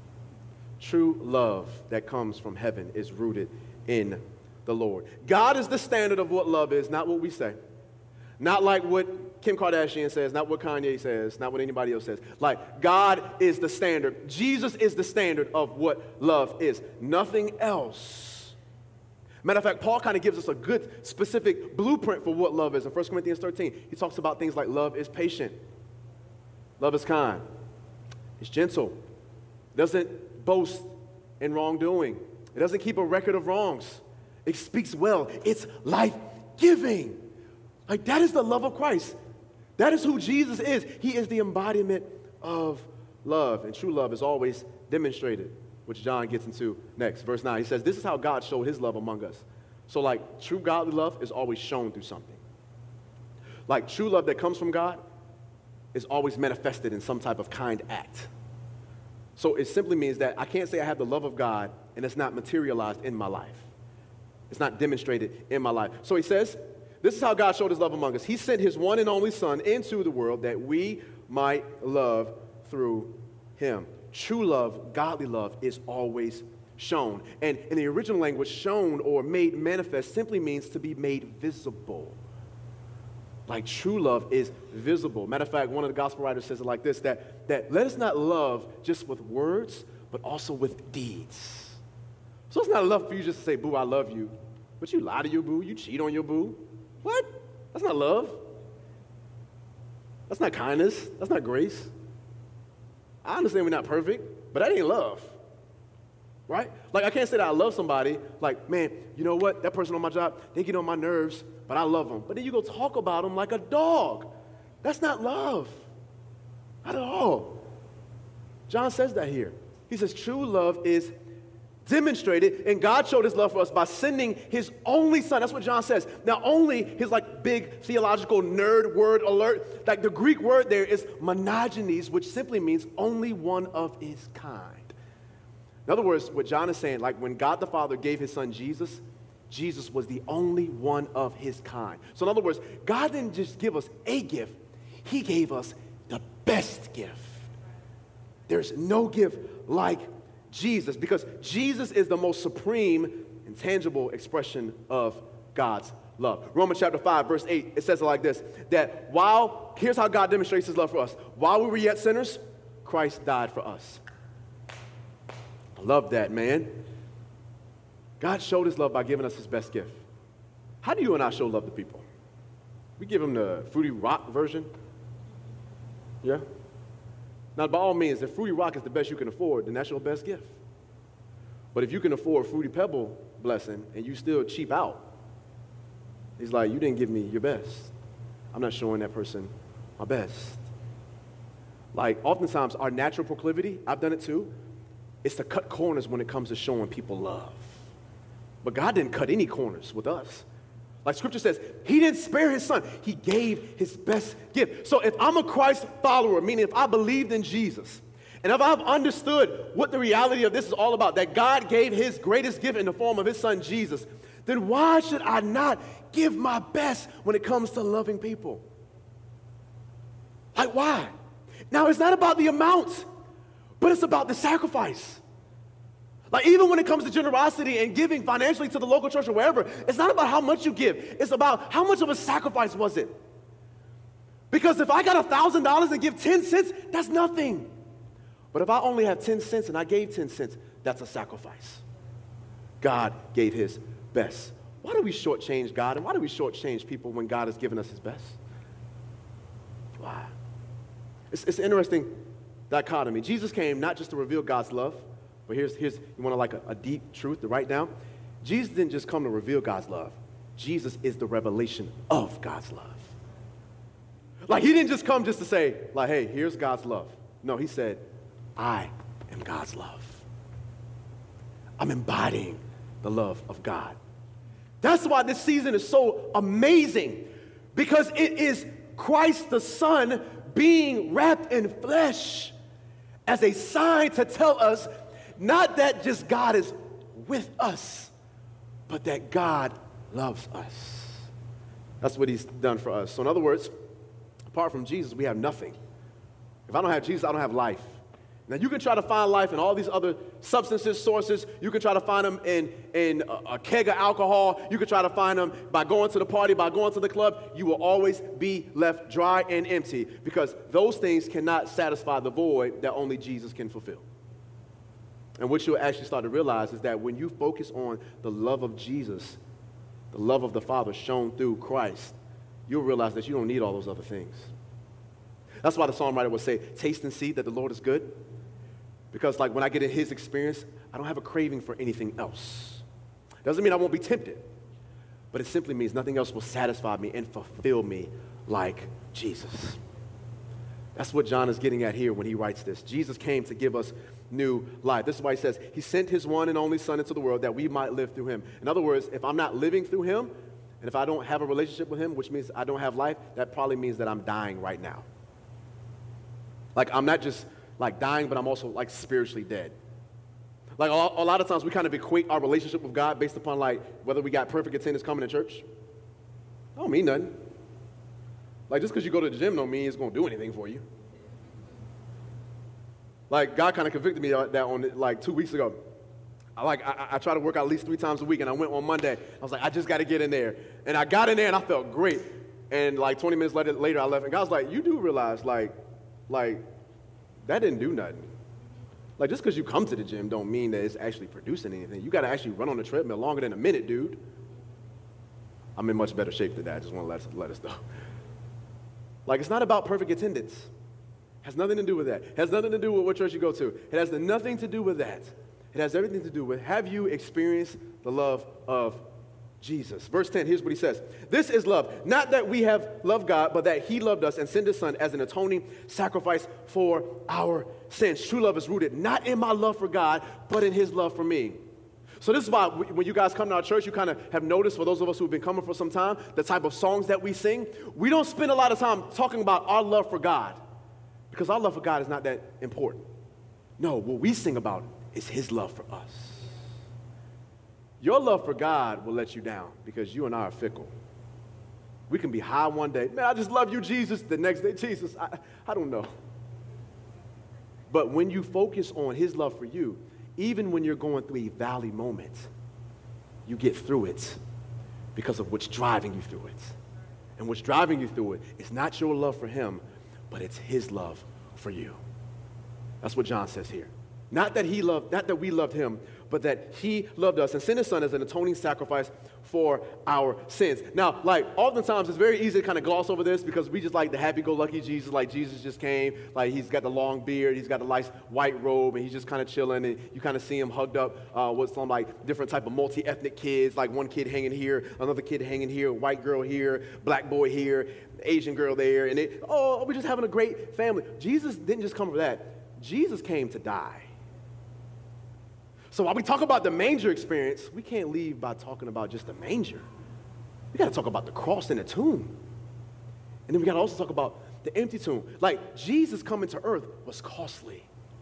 Speaker 2: True love that comes from heaven is rooted in the Lord. God is the standard of what love is, not what we say. Not like what Kim Kardashian says, not what Kanye says, not what anybody else says. Like, God is the standard. Jesus is the standard of what love is. Nothing else. Matter of fact, Paul kind of gives us a good, specific blueprint for what love is. In First Corinthians thirteen, he talks about things like love is patient. Love is kind. It's gentle. It doesn't boast in wrongdoing. It doesn't keep a record of wrongs. It speaks well. It's life-giving. Like, that is the love of Christ. That is who Jesus is. He is the embodiment of love. And true love is always demonstrated, which John gets into next. Verse nine, he says, this is how God showed his love among us. So, like, true godly love is always shown through something. Like, true love that comes from God is always manifested in some type of kind act. So it simply means that I can't say I have the love of God and it's not materialized in my life. It's not demonstrated in my life. So he says, this is how God showed his love among us. He sent his one and only Son into the world that we might love through him. True love, godly love, is always shown. And in the original language, shown or made manifest simply means to be made visible. Like true love is visible. Matter of fact, one of the gospel writers says it like this, that, that let us not love just with words, but also with deeds. So it's not enough for you just to say, boo, I love you. But you lie to your boo, you cheat on your boo. What? That's not love. That's not kindness. That's not grace. I understand we're not perfect, but that ain't love. Right? Like, I can't say that I love somebody, like, man, you know what? That person on my job, they get on my nerves, but I love them. But then you go talk about them like a dog. That's not love. Not at all. John says that here. He says true love is demonstrated, and God showed his love for us by sending his only Son. That's what John says. Now, only, his like big theological nerd word alert, like the Greek word there is monogenes, which simply means only one of his kind. In other words, what John is saying, like when God the Father gave his Son Jesus, Jesus was the only one of his kind. So in other words, God didn't just give us a gift, he gave us the best gift. There's no gift like Jesus, because Jesus is the most supreme and tangible expression of God's love. Romans chapter five, verse eight, it says it like this, that while, here's how God demonstrates his love for us. While we were yet sinners, Christ died for us. I love that, man. God showed his love by giving us his best gift. How do you and I show love to people? We give them the Fruity Rock version? Yeah? Now, by all means, if Fruity Rock is the best you can afford, then that's your best gift. But if you can afford Fruity Pebble blessing and you still cheap out, it's like, you didn't give me your best. I'm not showing that person my best. Like, oftentimes, our natural proclivity, I've done it too, is to cut corners when it comes to showing people love. But God didn't cut any corners with us. Like Scripture says, he didn't spare his Son. He gave his best gift. So if I'm a Christ follower, meaning if I believed in Jesus, and if I've understood what the reality of this is all about, that God gave his greatest gift in the form of his Son, Jesus, then why should I not give my best when it comes to loving people? Like, why? Now, it's not about the amount, but it's about the sacrifice. Like, even when it comes to generosity and giving financially to the local church or wherever, it's not about how much you give. It's about how much of a sacrifice was it. Because if I got one thousand dollars and give ten cents, that's nothing. But if I only have ten cents and I gave ten cents, that's a sacrifice. God gave his best. Why do we shortchange God, and why do we shortchange people when God has given us his best? Why? It's, it's an interesting dichotomy. Jesus came not just to reveal God's love, but here's, here's you want to like a, a deep truth to write down? Jesus didn't just come to reveal God's love. Jesus is the revelation of God's love. Like, he didn't just come just to say, like, hey, here's God's love. No, he said, I am God's love. I'm embodying the love of God. That's why this season is so amazing, because it is Christ the Son being wrapped in flesh as a sign to tell us not that just God is with us, but that God loves us. That's what he's done for us. So in other words, apart from Jesus, we have nothing. If I don't have Jesus, I don't have life. Now, you can try to find life in all these other substances, sources. You can try to find them in, in a, a keg of alcohol. You can try to find them by going to the party, by going to the club. You will always be left dry and empty, because those things cannot satisfy the void that only Jesus can fulfill. And what you'll actually start to realize is that when you focus on the love of Jesus, the love of the Father shown through Christ, you'll realize that you don't need all those other things. That's why the songwriter would say, taste and see that the Lord is good. Because, like, when I get in his experience, I don't have a craving for anything else. Doesn't mean I won't be tempted, but it simply means nothing else will satisfy me and fulfill me like Jesus. That's what John is getting at here when he writes this. Jesus came to give us new life. This is why he says, he sent his one and only Son into the world that we might live through him. In other words, if I'm not living through him, and if I don't have a relationship with him, which means I don't have life, that probably means that I'm dying right now. Like, I'm not just like dying, but I'm also like spiritually dead. Like, a, a lot of times we kind of equate our relationship with God based upon like whether we got perfect attendance coming to church. That don't mean nothing. Like, just because you go to the gym don't mean it's going to do anything for you. Like, God kind of convicted me of that on like two weeks ago. I like I, I try to work out at least three times a week, and I went on Monday. I was like, I just got to get in there, and I got in there, and I felt great. And like twenty minutes later, later I left, and God's like, you do realize like, like. That didn't do nothing. Like, just because you come to the gym don't mean that it's actually producing anything. You got to actually run on the treadmill longer than a minute, dude. I'm in much better shape than that. I just want to let us, let us know. Like, it's not about perfect attendance. It has nothing to do with that. It has nothing to do with what church you go to. It has nothing to do with that. It has everything to do with, have you experienced the love of Jesus? Verse ten, here's what he says. This is love, not that we have loved God, but that he loved us and sent his Son as an atoning sacrifice for our sins. True love is rooted not in my love for God, but in his love for me. So this is why when you guys come to our church, you kind of have noticed, for those of us who've been coming for some time, the type of songs that we sing. We don't spend a lot of time talking about our love for God, because our love for God is not that important. No, what we sing about is his love for us. Your love for God will let you down, because you and I are fickle. We can be high one day. Man, I just love you, Jesus. The next day, Jesus, I, I don't know. But when you focus on his love for you, even when you're going through a valley moment, you get through it because of what's driving you through it. And what's driving you through it is not your love for him, but it's his love for you. That's what John says here. Not that he loved, not that we loved him, but that he loved us and sent his Son as an atoning sacrifice for our sins. Now, like, oftentimes it's very easy to kind of gloss over this, because we just like the happy-go-lucky Jesus, like Jesus just came, like he's got the long beard, he's got the nice white robe, and he's just kind of chilling, and you kind of see him hugged up uh, with some like different type of multi-ethnic kids, like one kid hanging here, another kid hanging here, white girl here, black boy here, Asian girl there, and it, oh, we're just having a great family. Jesus didn't just come for that. Jesus came to die. So while we talk about the manger experience, we can't leave by talking about just the manger. We got to talk about the cross and the tomb. And then we got to also talk about the empty tomb. Like, Jesus coming to earth was costly.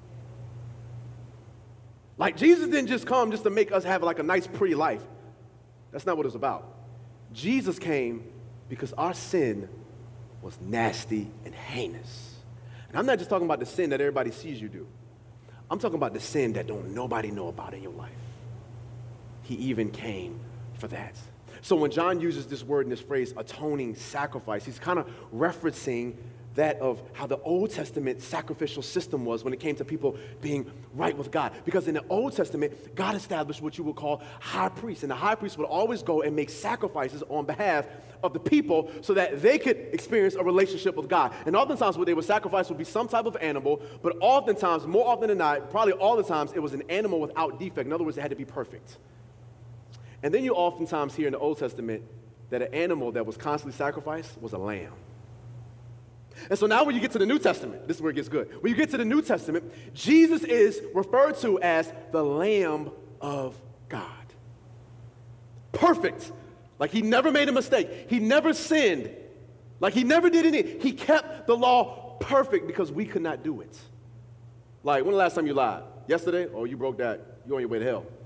Speaker 2: Like, Jesus didn't just come just to make us have like a nice, pretty life. That's not what it's about. Jesus came because our sin was nasty and heinous. And I'm not just talking about the sin that everybody sees you do. I'm talking about the sin that don't nobody know about in your life. He even came for that. So when John uses this word in this phrase, atoning sacrifice, he's kind of referencing that of how the Old Testament sacrificial system was when it came to people being right with God. Because in the Old Testament, God established what you would call high priests. And the high priest would always go and make sacrifices on behalf of the people so that they could experience a relationship with God. And oftentimes what they would sacrifice would be some type of animal, but oftentimes, more often than not, probably all the times, it was an animal without defect. In other words, it had to be perfect. And then you oftentimes hear in the Old Testament that an animal that was constantly sacrificed was a lamb. And so now when you get to the New Testament, this is where it gets good. When you get to the New Testament, Jesus is referred to as the Lamb of God. Perfect. Like he never made a mistake. He never sinned. Like he never did anything. He kept the law perfect because we could not do it. Like, when the last time you lied? Yesterday? Oh, you broke that. You're on your way to hell.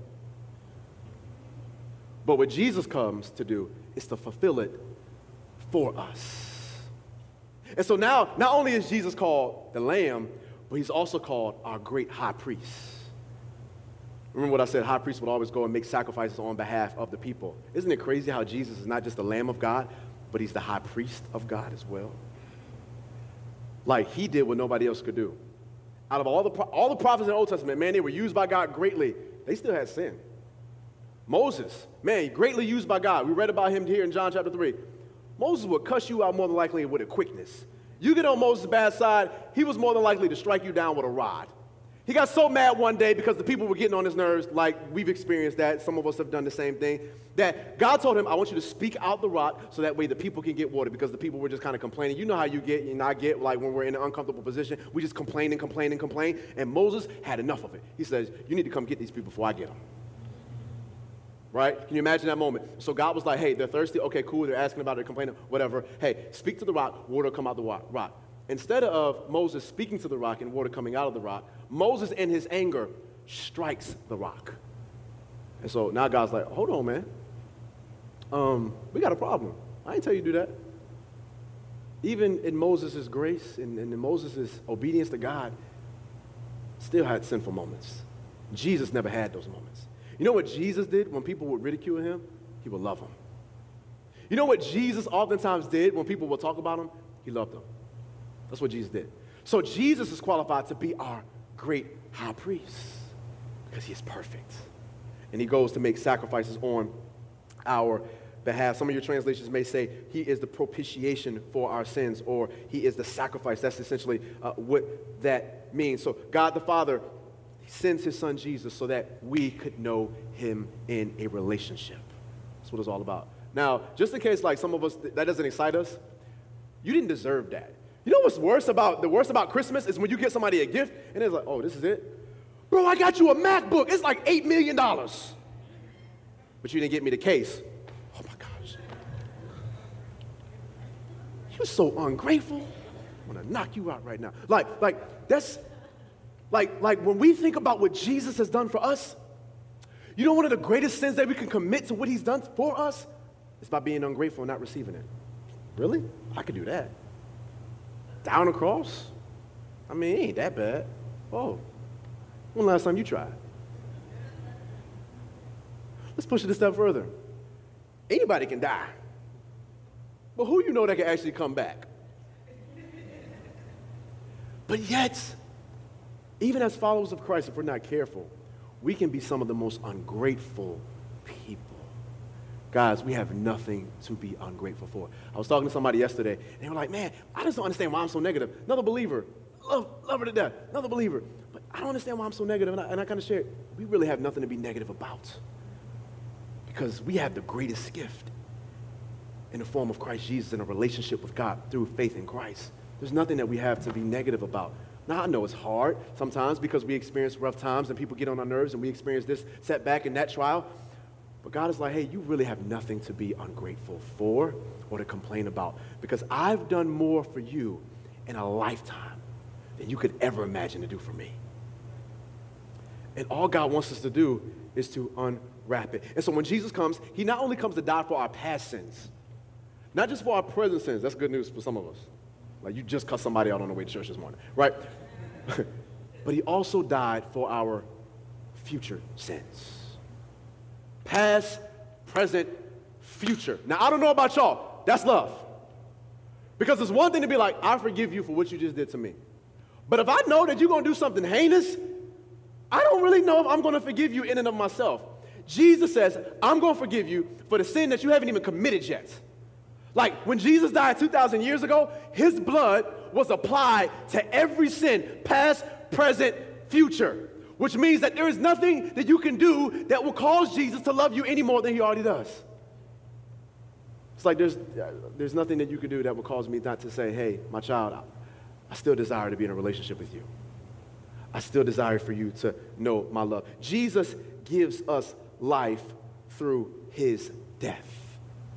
Speaker 2: But what Jesus comes to do is to fulfill it for us. And so now, not only is Jesus called the Lamb, but he's also called our great high priest. Remember what I said, high priest would always go and make sacrifices on behalf of the people. Isn't it crazy how Jesus is not just the Lamb of God, but he's the high priest of God as well? Like, he did what nobody else could do. Out of all the, all the prophets in the Old Testament, man, they were used by God greatly. They still had sin. Moses, man, greatly used by God. We read about him here in John chapter three. Moses would cuss you out more than likely with a quickness. You get on Moses' bad side, he was more than likely to strike you down with a rod. He got so mad one day because the people were getting on his nerves, like we've experienced that. Some of us have done the same thing, that God told him, I want you to speak out the rock so that way the people can get water, because the people were just kind of complaining. You know how you get, and I get, like when we're in an uncomfortable position, we just complain and complain and complain, and Moses had enough of it. He says, you need to come get these people before I get them. Right? Can you imagine that moment? So God was like, hey, they're thirsty. Okay, cool. They're asking about it, complaining, whatever. Hey, speak to the rock, water come out the rock. Instead of Moses speaking to the rock and water coming out of the rock, Moses, in his anger, strikes the rock. And so now God's like, hold on, man. Um, we got a problem. I didn't tell you to do that. Even in Moses' grace and, and in Moses' obedience to God, still had sinful moments. Jesus never had those moments. You know what Jesus did when people would ridicule him? He would love them. You know what Jesus oftentimes did when people would talk about him? He loved them. That's what Jesus did. So Jesus is qualified to be our great high priest because he is perfect. And he goes to make sacrifices on our behalf. Some of your translations may say he is the propitiation for our sins, or he is the sacrifice. That's essentially uh, what that means. So God the Father sends his son Jesus so that we could know him in a relationship. That's what it's all about. Now, just in case like some of us, that doesn't excite us, you didn't deserve that. You know what's worse about, the worst about Christmas is when you get somebody a gift and it's like, oh, this is it? Bro, I got you a MacBook. It's like eight million dollars. But you didn't get me the case. Oh my gosh. You're so ungrateful. I want to knock you out right now. Like, like that's, like, like when we think about what Jesus has done for us, you know one of the greatest sins that we can commit to what he's done for us is by being ungrateful and not receiving it. Really? I could do that. Down a cross? I mean, it ain't that bad. Oh, when last time you tried? Let's push it a step further. Anybody can die. But who you know that can actually come back? But yet, even as followers of Christ, if we're not careful, we can be some of the most ungrateful people. Guys, we have nothing to be ungrateful for. I was talking to somebody yesterday, and they were like, man, I just don't understand why I'm so negative. Another believer, love, love her to death, another believer. But I don't understand why I'm so negative, and I, and I kind of shared, we really have nothing to be negative about. Because we have the greatest gift in the form of Christ Jesus in a relationship with God through faith in Christ. There's nothing that we have to be negative about. Now, I know it's hard sometimes because we experience rough times and people get on our nerves and we experience this setback and that trial. But God is like, hey, you really have nothing to be ungrateful for or to complain about, because I've done more for you in a lifetime than you could ever imagine to do for me. And all God wants us to do is to unwrap it. And so when Jesus comes, he not only comes to die for our past sins, not just for our present sins. That's good news for some of us. Like you just cussed somebody out on the way to church this morning, right? But he also died for our future sins. Past, present, future. Now, I don't know about y'all. That's love. Because it's one thing to be like, I forgive you for what you just did to me. But if I know that you're going to do something heinous, I don't really know if I'm going to forgive you in and of myself. Jesus says, I'm going to forgive you for the sin that you haven't even committed yet. Like when Jesus died two thousand years ago, his blood was applied to every sin, past, present, future. Which means that there is nothing that you can do that will cause Jesus to love you any more than he already does. It's like there's, there's nothing that you could do that would cause me not to say, hey, my child, I, I still desire to be in a relationship with you. I still desire for you to know my love. Jesus gives us life through his death.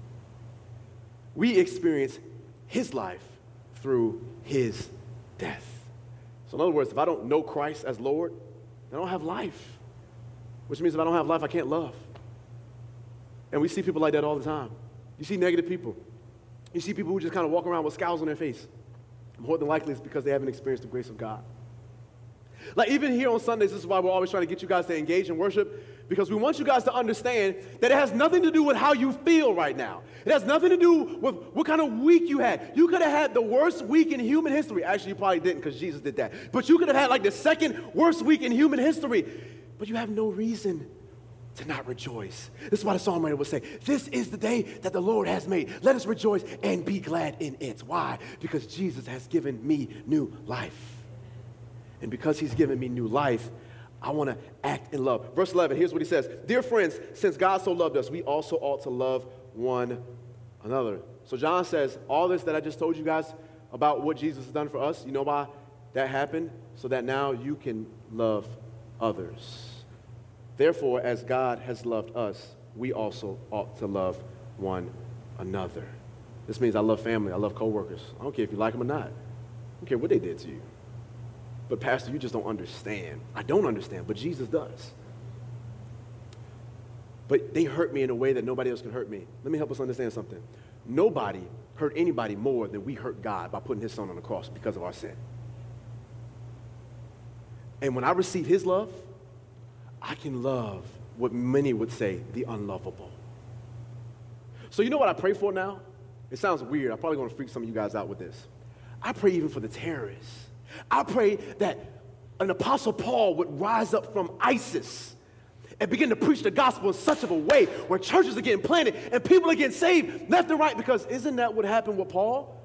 Speaker 2: We experience his life through his death. So in other words, if I don't know Christ as Lord, I don't have life. Which means if I don't have life, I can't love. And we see people like that all the time. You see negative people. You see people who just kind of walk around with scowls on their face. More than likely it's because they haven't experienced the grace of God. Like even here on Sundays, this is why we're always trying to get you guys to engage in worship, because we want you guys to understand that it has nothing to do with how you feel right now. It has nothing to do with what kind of week you had. You could have had the worst week in human history. Actually, you probably didn't because Jesus did that. But you could have had like the second worst week in human history. But you have no reason to not rejoice. This is why the songwriter would say, this is the day that the Lord has made. Let us rejoice and be glad in it. Why? Because Jesus has given me new life. And because he's given me new life, I want to act in love. Verse eleven, here's what he says. Dear friends, since God so loved us, we also ought to love one another. So John says, all this that I just told you guys about what Jesus has done for us, you know why that happened? So that now you can love others. Therefore, as God has loved us, we also ought to love one another. This means I love family, I love coworkers. I don't care if you like them or not. I don't care what they did to you. But Pastor, you just don't understand. I don't understand, but Jesus does. But they hurt me in a way that nobody else can hurt me. Let me help us understand something. Nobody hurt anybody more than we hurt God by putting his son on the cross because of our sin. And when I receive his love, I can love what many would say the unlovable. So you know what I pray for now? It sounds weird. I'm probably going to freak some of you guys out with this. I pray even for the terrorists. I pray that an apostle Paul would rise up from ISIS and begin to preach the gospel in such of a way where churches are getting planted and people are getting saved left and right, because isn't that what happened with Paul?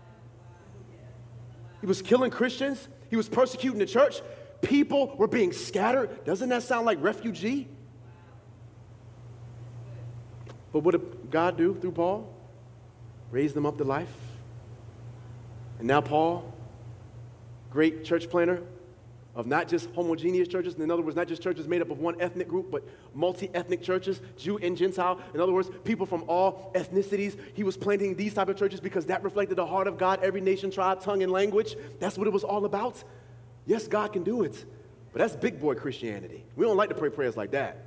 Speaker 2: He was killing Christians. He was persecuting the church. People were being scattered. Doesn't that sound like refugee? But what did God do through Paul? Raise them up to life. And now Paul, great church planner of not just homogeneous churches, in other words, not just churches made up of one ethnic group, but multi-ethnic churches, Jew and Gentile. In other words, people from all ethnicities. He was planting these type of churches because that reflected the heart of God, every nation, tribe, tongue, and language. That's what it was all about. Yes, God can do it, but that's big boy Christianity. We don't like to pray prayers like that,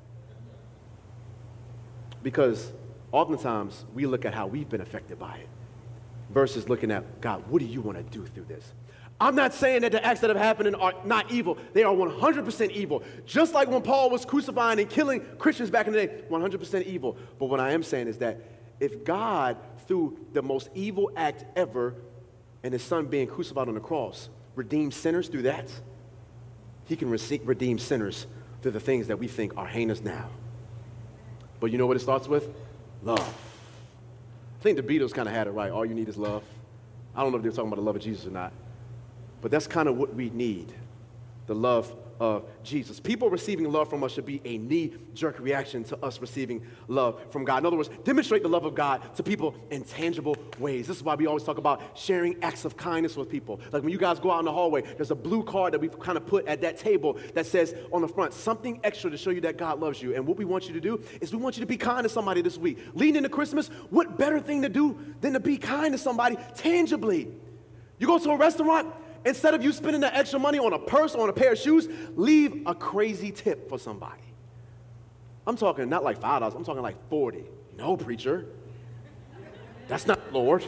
Speaker 2: because oftentimes we look at how we've been affected by it versus looking at, God, what do you want to do through this? I'm not saying that the acts that have happened are not evil. They are one hundred percent evil. Just like when Paul was crucifying and killing Christians back in the day, one hundred percent evil. But what I am saying is that if God, through the most evil act ever and his son being crucified on the cross, redeem sinners through that, he can redeem sinners through the things that we think are heinous now. But you know what it starts with? Love. I think the Beatles kind of had it right. All you need is love. I don't know if they're talking about the love of Jesus or not, but that's kind of what we need, the love of Jesus. People receiving love from us should be a knee-jerk reaction to us receiving love from God. In other words, demonstrate the love of God to people in tangible ways. This is why we always talk about sharing acts of kindness with people. Like when you guys go out in the hallway, there's a blue card that we've kind of put at that table that says on the front, something extra to show you that God loves you. And what we want you to do is we want you to be kind to somebody this week. Leading into Christmas, what better thing to do than to be kind to somebody tangibly? You go to a restaurant, instead of you spending that extra money on a purse or on a pair of shoes, leave a crazy tip for somebody. I'm talking not like five dollars, I'm talking like forty dollars. No, preacher. That's not Lord.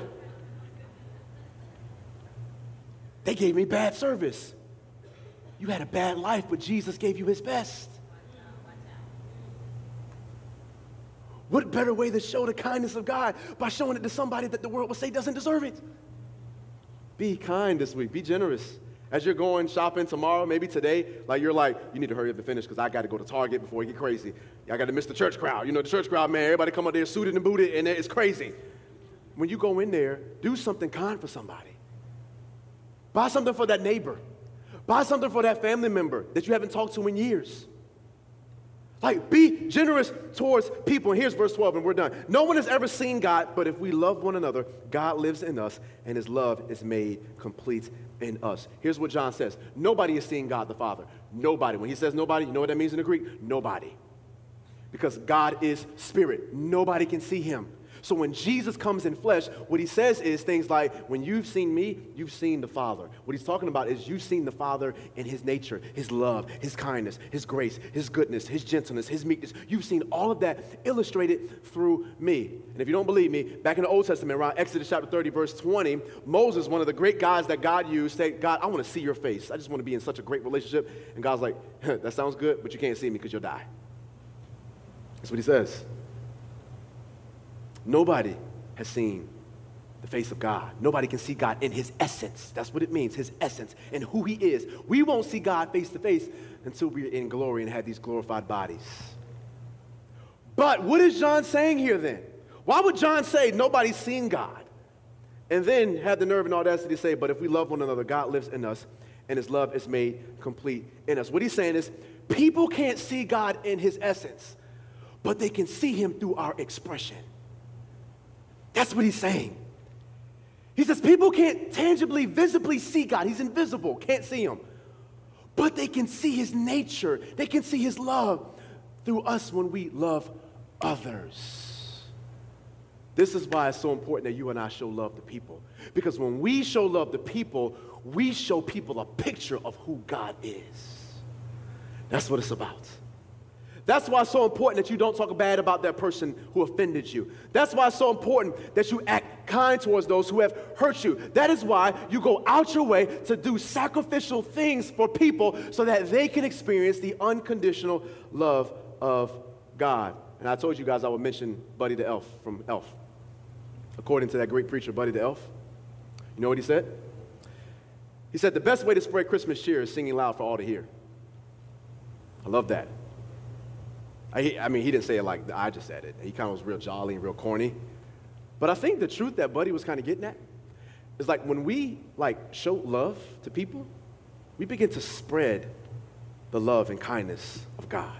Speaker 2: They gave me bad service. You had a bad life, but Jesus gave you his best. What better way to show the kindness of God by showing it to somebody that the world would say doesn't deserve it? Be kind this week. Be generous. As you're going shopping tomorrow, maybe today, like you're like, you need to hurry up and finish because I got to go to Target before it get crazy. I got to miss the church crowd. You know, the church crowd, man, everybody come up there suited and booted, and it's crazy. When you go in there, do something kind for somebody. Buy something for that neighbor. Buy something for that family member that you haven't talked to in years. Like, be generous towards people. And here's verse twelve, and we're done. No one has ever seen God, but if we love one another, God lives in us, and his love is made complete in us. Here's what John says. Nobody has seen God the Father. Nobody. When he says nobody, you know what that means in the Greek? Nobody. Because God is spirit. Nobody can see him. So when Jesus comes in flesh, what he says is things like, when you've seen me, you've seen the Father. What he's talking about is you've seen the Father in his nature, his love, his kindness, his grace, his goodness, his gentleness, his meekness. You've seen all of that illustrated through me. And if you don't believe me, back in the Old Testament, around Exodus chapter thirty, verse twenty, Moses, one of the great guys that God used, said, God, I want to see your face. I just want to be in such a great relationship. And God's like, that sounds good, but you can't see me because you'll die. That's what he says. Nobody has seen the face of God. Nobody can see God in his essence. That's what it means, his essence and who he is. We won't see God face to face until we're in glory and have these glorified bodies. But what is John saying here then? Why would John say nobody's seen God? And then have the nerve and audacity to say, but if we love one another, God lives in us and his love is made complete in us. What he's saying is people can't see God in his essence, but they can see him through our expression. That's what he's saying. He says people can't tangibly, visibly see God. He's invisible, can't see him. But they can see his nature. They can see his love through us when we love others. This is why it's so important that you and I show love to people. Because when we show love to people, we show people a picture of who God is. That's what it's about. That's why it's so important that you don't talk bad about that person who offended you. That's why it's so important that you act kind towards those who have hurt you. That is why you go out your way to do sacrificial things for people so that they can experience the unconditional love of God. And I told you guys I would mention Buddy the Elf from Elf. According to that great preacher, Buddy the Elf, you know what he said? He said, the best way to spread Christmas cheer is singing loud for all to hear. I love that. I, I mean, he didn't say it like I just said it. He kind of was real jolly and real corny. But I think the truth that Buddy was kind of getting at is like when we like show love to people, we begin to spread the love and kindness of God.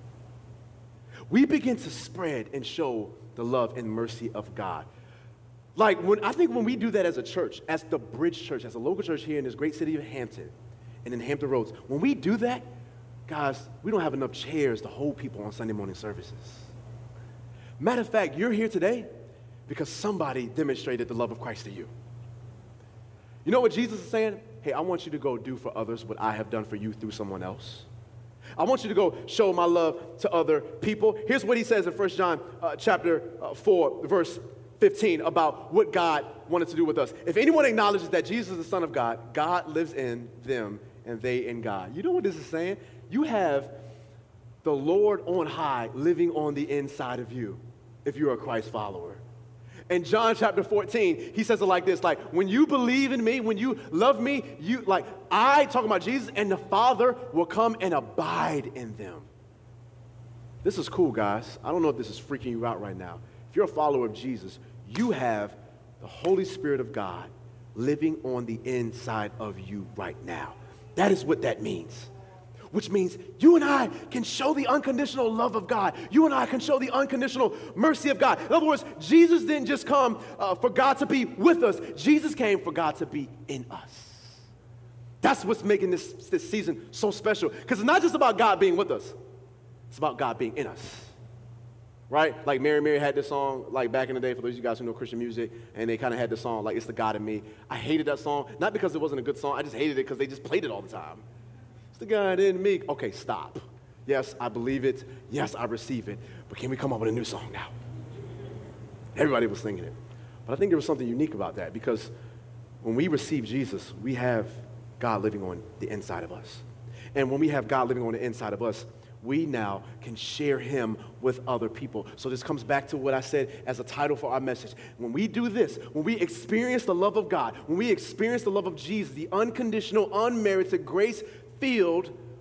Speaker 2: We begin to spread and show the love and mercy of God. Like when I think when we do that as a church, as the Bridge Church, as a local church here in this great city of Hampton and in Hampton Roads, when we do that, guys, we don't have enough chairs to hold people on Sunday morning services. Matter of fact, you're here today because somebody demonstrated the love of Christ to you. You know what Jesus is saying? Hey, I want you to go do for others what I have done for you through someone else. I want you to go show my love to other people. Here's what he says in First John uh, chapter uh, four, verse fifteen, about what God wanted to do with us. If anyone acknowledges that Jesus is the Son of God, God lives in them and they in God. You know what this is saying? You have the Lord on high living on the inside of you if you're a Christ follower. In John chapter fourteen, he says it like this, like, when you believe in me, when you love me, you, like, I, talking about Jesus, and the Father will come and abide in them. This is cool, guys. I don't know if this is freaking you out right now. If you're a follower of Jesus, you have the Holy Spirit of God living on the inside of you right now. That is what that means. Which means you and I can show the unconditional love of God. You and I can show the unconditional mercy of God. In other words, Jesus didn't just come uh, for God to be with us. Jesus came for God to be in us. That's what's making this, this season so special. Because it's not just about God being with us. It's about God being in us. Right? Like Mary Mary had this song, like back in the day, for those of you guys who know Christian music, and they kind of had this song, like, It's the God in Me. I hated that song, not because it wasn't a good song. I just hated it because they just played it all the time. It's the God in me. Okay, stop. Yes, I believe it. Yes, I receive it. But can we come up with a new song now? Everybody was singing it. But I think there was something unique about that because when we receive Jesus, we have God living on the inside of us. And when we have God living on the inside of us, we now can share him with other people. So this comes back to what I said as a title for our message. When we do this, when we experience the love of God, when we experience the love of Jesus, the unconditional, unmerited, grace-filled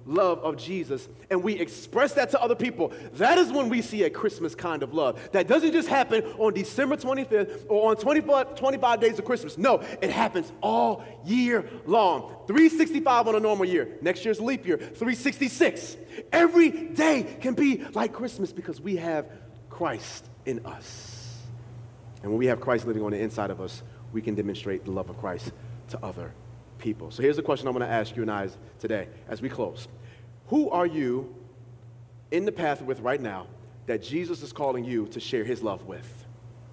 Speaker 2: love of Jesus and we express that to other people, that is when we see a Christmas kind of love. That doesn't just happen on December twenty-fifth or on twenty-five, twenty-five days of Christmas. No, it happens all year long. three sixty-five on a normal year. Next year's leap year, three sixty-six. Every day can be like Christmas because we have Christ in us. And when we have Christ living on the inside of us, we can demonstrate the love of Christ to other people. So here's the question I'm going to ask you and I today as we close. Who are you in the path with right now that Jesus is calling you to share his love with?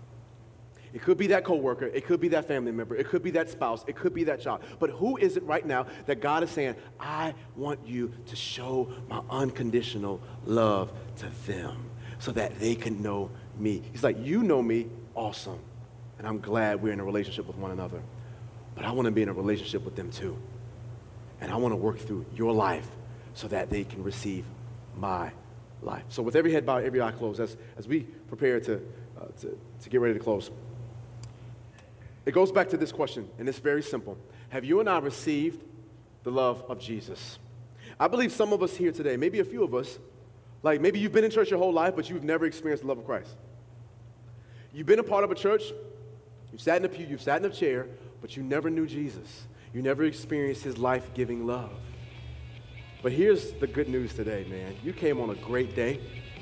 Speaker 2: It could be that coworker, it could be that family member, it could be that spouse, it could be that child. But who is it right now that God is saying, I want you to show my unconditional love to them so that they can know me? He's like, you know me, awesome. And I'm glad we're in a relationship with one another. But I want to be in a relationship with them too. And I want to work through your life so that they can receive my life. So with every head bowed, every eye closed, as, as we prepare to, uh, to, to get ready to close, it goes back to this question, and it's very simple. Have you and I received the love of Jesus? I believe some of us here today, maybe a few of us, like maybe you've been in church your whole life, but you've never experienced the love of Christ. You've been a part of a church, you've sat in a pew, you've sat in a chair, but you never knew Jesus. You never experienced his life-giving love. But here's the good news today, man. You came on a great day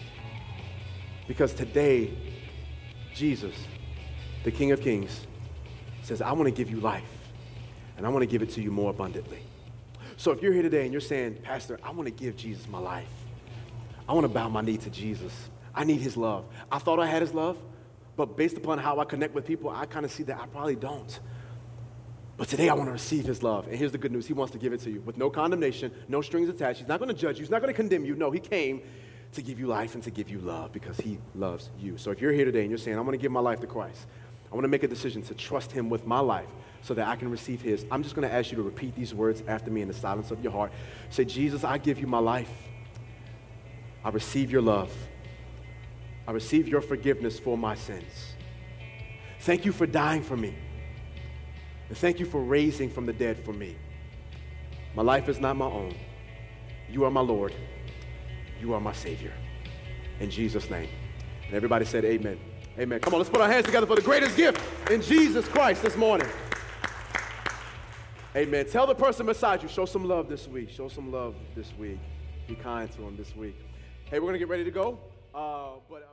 Speaker 2: because today, Jesus, the King of Kings, says, I want to give you life, and I want to give it to you more abundantly. So if you're here today and you're saying, Pastor, I want to give Jesus my life. I want to bow my knee to Jesus. I need his love. I thought I had his love, but based upon how I connect with people, I kind of see that I probably don't. But today I want to receive his love. And here's the good news. He wants to give it to you with no condemnation, no strings attached. He's not going to judge you. He's not going to condemn you. No, he came to give you life and to give you love because he loves you. So if you're here today and you're saying, I want to give my life to Christ, I want to make a decision to trust him with my life so that I can receive his, I'm just going to ask you to repeat these words after me in the silence of your heart. Say, Jesus, I give you my life. I receive your love. I receive your forgiveness for my sins. Thank you for dying for me. And thank you for raising from the dead for me. My life is not my own. You are my Lord. You are my Savior. In Jesus' name. And everybody said amen. Amen. Come on, let's put our hands together for the greatest gift in Jesus Christ this morning. Amen. Tell the person beside you, show some love this week. Show some love this week. Be kind to them this week. Hey, we're going to get ready to go. Uh, but